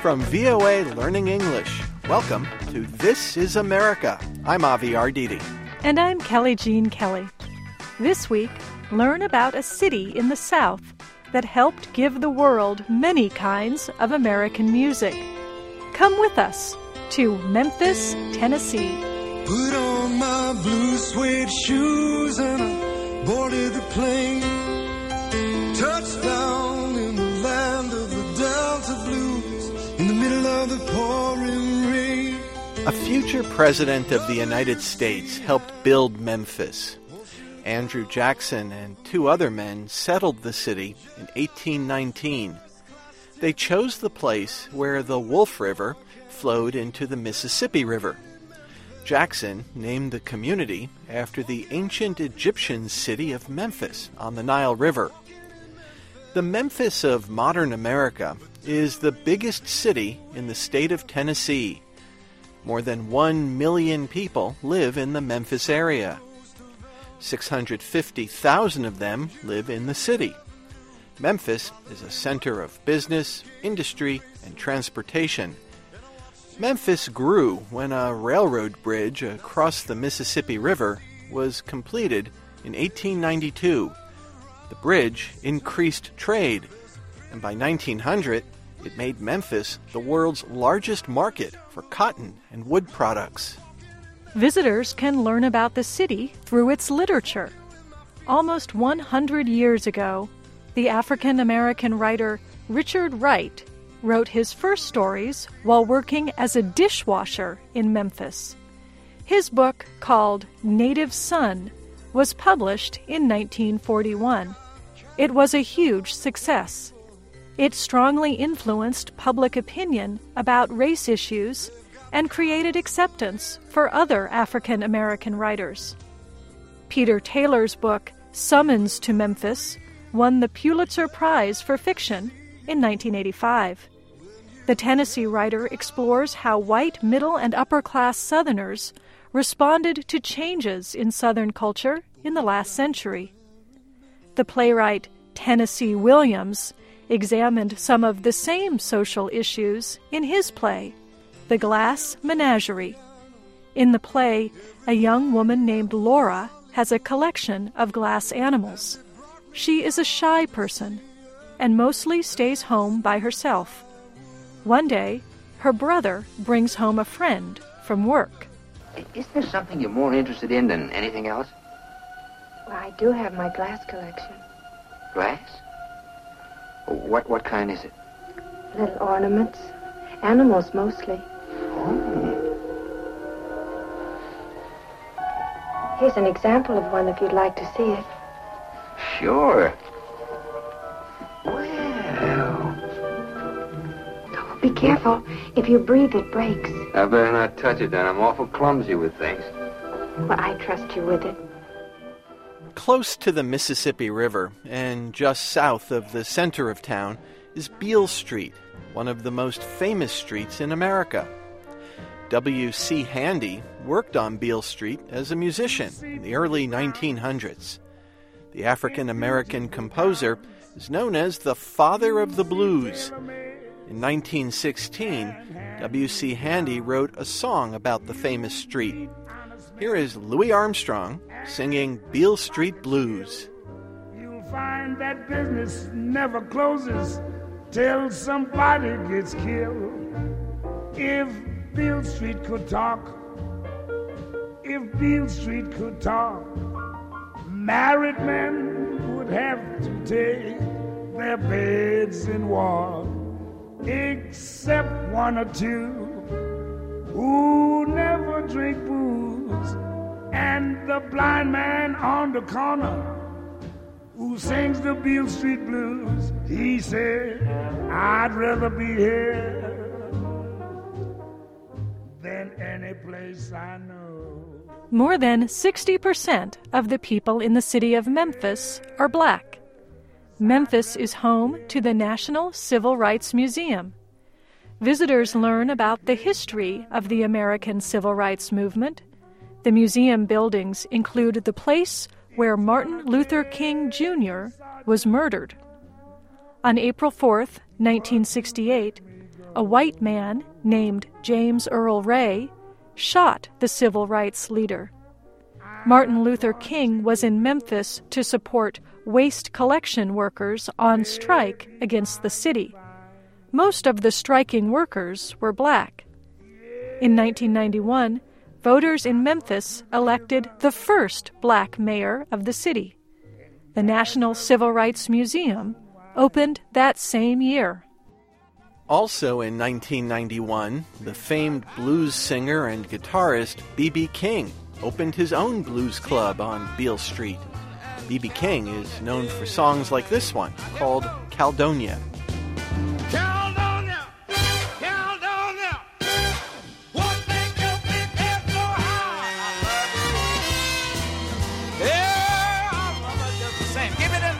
From VOA Learning English, welcome to This is America. I'm Avi Arditi. And I'm Kelly Jean Kelly. This week, learn about a city in the South that helped give the world many kinds of American music. Come with us to Memphis, Tennessee. Put on my blue suede shoes and I boarded the plane. Touchdown in the land of the Delta Blues in the middle of the pouring rain. A future president of the United States helped build Memphis. Andrew Jackson and two other men settled the city in 1819. They chose the place where the Wolf River flowed into the Mississippi River. Jackson named the community after the ancient Egyptian city of Memphis on the Nile River. The Memphis of modern America is the biggest city in the state of Tennessee. More than 1 million people live in the Memphis area. 650,000 of them live in the city. Memphis is a center of business, industry, and transportation. Memphis grew when a railroad bridge across the Mississippi River was completed in 1892. The bridge increased trade, and by 1900, it made Memphis the world's largest market for cotton and wood products. Visitors can learn about the city through its literature. Almost 100 years ago, the African-American writer Richard Wright wrote his first stories while working as a dishwasher in Memphis. His book, called Native Son, was published in 1941. It was a huge success. It strongly influenced public opinion about race issues and created acceptance for other African-American writers. Peter Taylor's book, Summons to Memphis, won the Pulitzer Prize for Fiction in 1985. The Tennessee writer explores how white middle and upper-class Southerners responded to changes in Southern culture in the last century. The playwright Tennessee Williams examined some of the same social issues in his play, The Glass Menagerie. In the play, a young woman named Laura has a collection of glass animals. She is a shy person and mostly stays home by herself. One day, her brother brings home a friend from work. Is there something you're more interested in than anything else? Well, I do have my glass collection. Glass? What kind is it? Little ornaments. Animals, mostly. Oh. Here's an example of one if you'd like to see it. Sure. Well. Oh, be careful. If you breathe, it breaks. I better not touch it then. I'm awful clumsy with things. Well, I trust you with it. Close to the Mississippi River and just south of the center of town is Beale Street, one of the most famous streets in America. W.C. Handy worked on Beale Street as a musician in the early 1900s. The African-American composer is known as the father of the blues. In 1916, W.C. Handy wrote a song about the famous street. Here is Louis Armstrong singing Beale Street Blues. You'll find that business never closes till somebody gets killed. If Beale Street could talk, if Beale Street could talk, married men would have to take their beds in war, except one or two who never drink booze, and the blind man on the corner who sings the Beale Street Blues. He said, I'd rather be here than any place I know. More than 60% of the people in the city of Memphis are black. Memphis is home to the National Civil Rights Museum. Visitors learn about the history of the American Civil Rights Movement. The museum buildings include the place where Martin Luther King Jr. was murdered. On April 4th, 1968, a white man named James Earl Ray shot the civil rights leader. Martin Luther King was in Memphis to support waste collection workers on strike against the city. Most of the striking workers were black. In 1991, voters in Memphis elected the first black mayor of the city. The National Civil Rights Museum opened that same year. Also in 1991, the famed blues singer and guitarist B.B. King opened his own blues club on Beale Street. B.B. King is known for songs like this one, called Caledonia. Caledonia, Caledonia, what make your big head so high? Yeah, I love it just the same. Give it in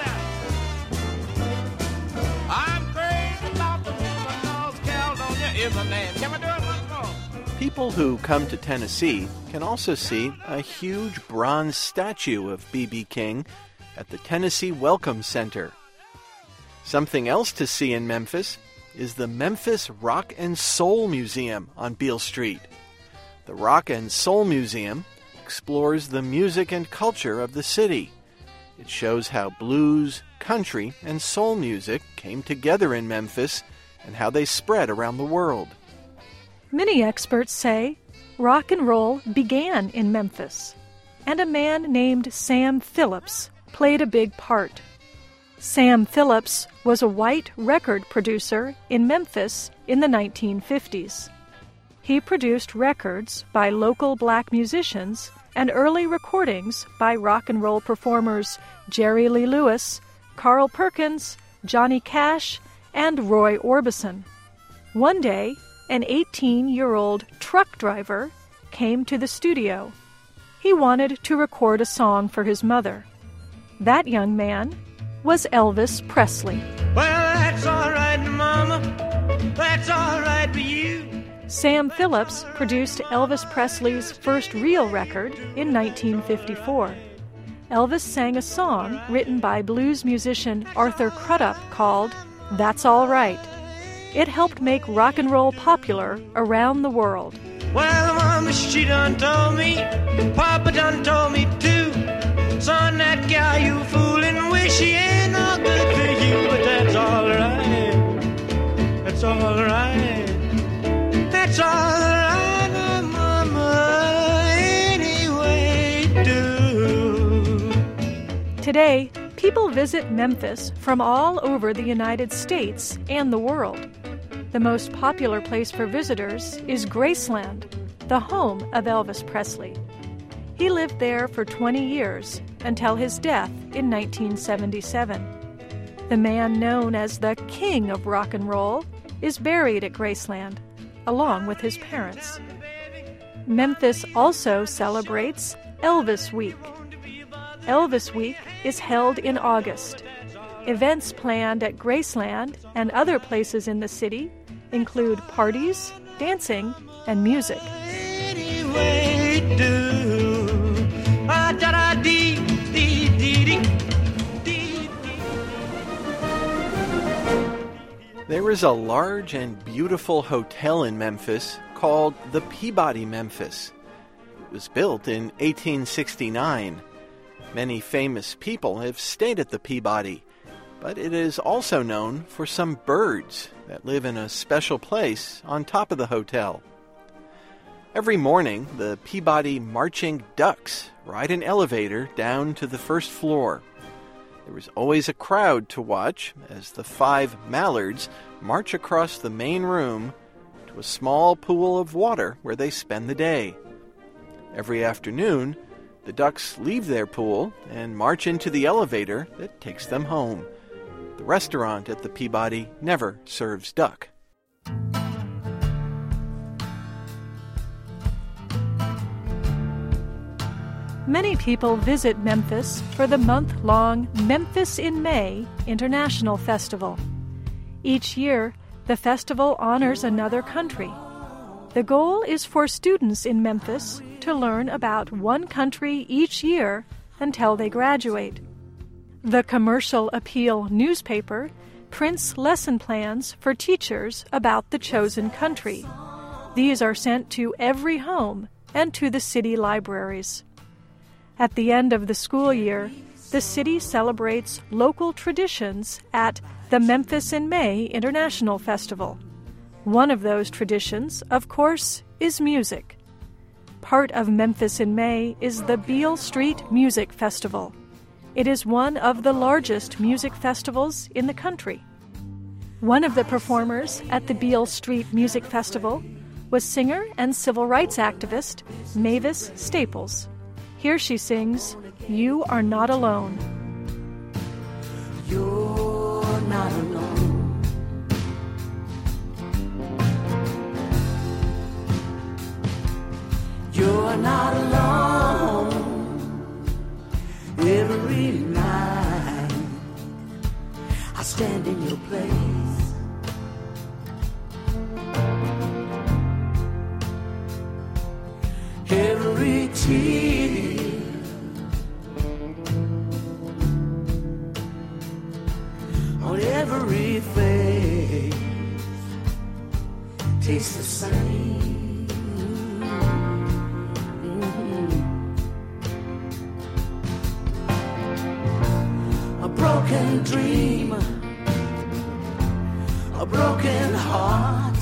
there. I'm crazy about the woman, 'cause Caledonia is a name. Can we do it once more? People who come to Tennessee can also see a huge bronze statue of B.B. King at the Tennessee Welcome Center. Something else to see in Memphis is the Memphis Rock and Soul Museum on Beale Street. The Rock and Soul Museum explores the music and culture of the city. It shows how blues, country, and soul music came together in Memphis and how they spread around the world. Many experts say rock and roll began in Memphis, and a man named Sam Phillips played a big part. Sam Phillips was a white record producer in Memphis in the 1950s. He produced records by local black musicians and early recordings by rock and roll performers Jerry Lee Lewis, Carl Perkins, Johnny Cash, and Roy Orbison. One day, an 18-year-old truck driver came to the studio. He wanted to record a song for his mother. That young man was Elvis Presley. Well, that's all right, Mama. That's all right for you. Sam Phillips produced Elvis Presley's first real record in 1954. Elvis sang a song written by blues musician Arthur Crudup called That's All Right. It helped make rock and roll popular around the world. Well, Mama, she done told me, Papa done told me too. Son, that gal you fooling with, she ain't no good for you. But that's all right. That's all right. That's all right, Mama, anyway do. Today, people visit Memphis from all over the United States and the world. The most popular place for visitors is Graceland, the home of Elvis Presley. He lived there for 20 years until his death in 1977. The man known as the King of Rock and Roll is buried at Graceland, along with his parents. Memphis also celebrates Elvis Week. Elvis Week is held in August. Events planned at Graceland and other places in the city include parties, dancing, and music. Anyway do. There is a large and beautiful hotel in Memphis called the Peabody Memphis. It was built in 1869. Many famous people have stayed at the Peabody, but it is also known for some birds that live in a special place on top of the hotel. Every morning, the Peabody marching ducks ride an elevator down to the first floor. There is always a crowd to watch as the 5 mallards march across the main room to a small pool of water where they spend the day. Every afternoon, the ducks leave their pool and march into the elevator that takes them home. The restaurant at the Peabody never serves duck. Many people visit Memphis for the month-long Memphis in May International Festival. Each year, the festival honors another country. The goal is for students in Memphis to learn about one country each year until they graduate. The Commercial Appeal newspaper prints lesson plans for teachers about the chosen country. These are sent to every home and to the city libraries. At the end of the school year, the city celebrates local traditions at the Memphis in May International Festival. One of those traditions, of course, is music. Part of Memphis in May is the Beale Street Music Festival. It is one of the largest music festivals in the country. One of the performers at the Beale Street Music Festival was singer and civil rights activist Mavis Staples. Here she sings, "You Are Not Alone." You're not alone. You're not alone. Every night I stand in your place. Every tear on every face tastes the same. A broken dream, a broken heart,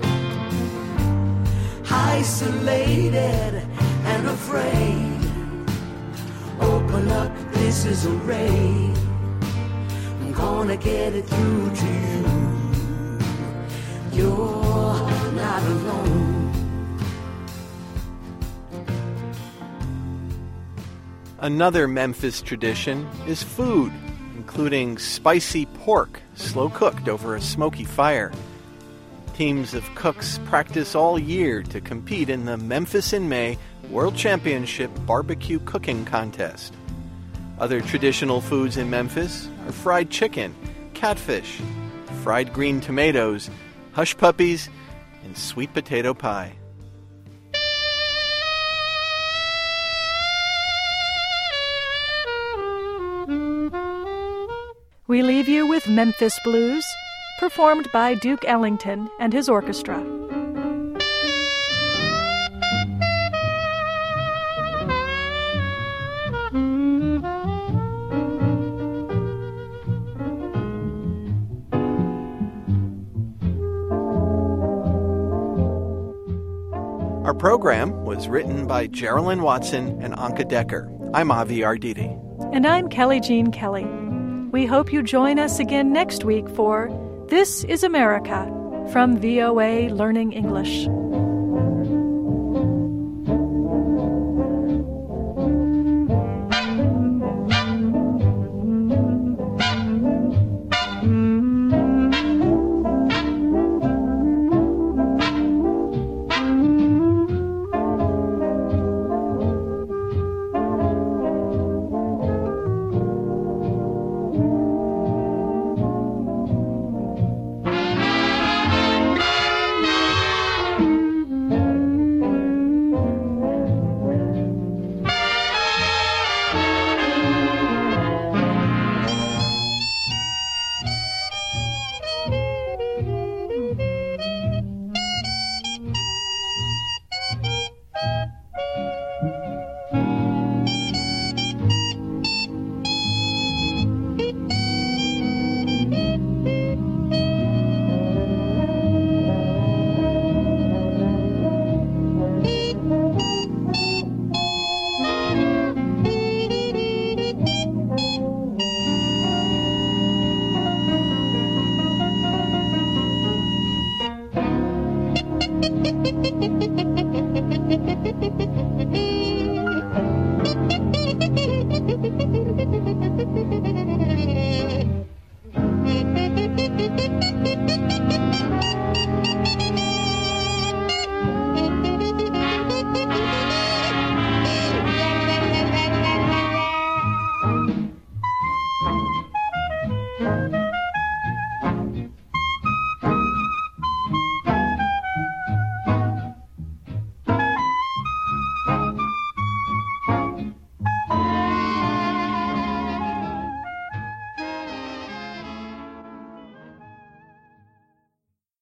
isolated and afraid. Open up, this is a ray. I'm gonna get it through to you. You're not alone. Another Memphis tradition is food, including spicy pork, slow-cooked over a smoky fire. Teams of cooks practice all year to compete in the Memphis in May World Championship Barbecue Cooking Contest. Other traditional foods in Memphis are fried chicken, catfish, fried green tomatoes, hush puppies, and sweet potato pie. We leave you with Memphis Blues, performed by Duke Ellington and his orchestra. Our program was written by Geraldine Watson and Anka Decker. I'm Avi Arditi. And I'm Kelly Jean Kelly. We hope you join us again next week for This is America from VOA Learning English.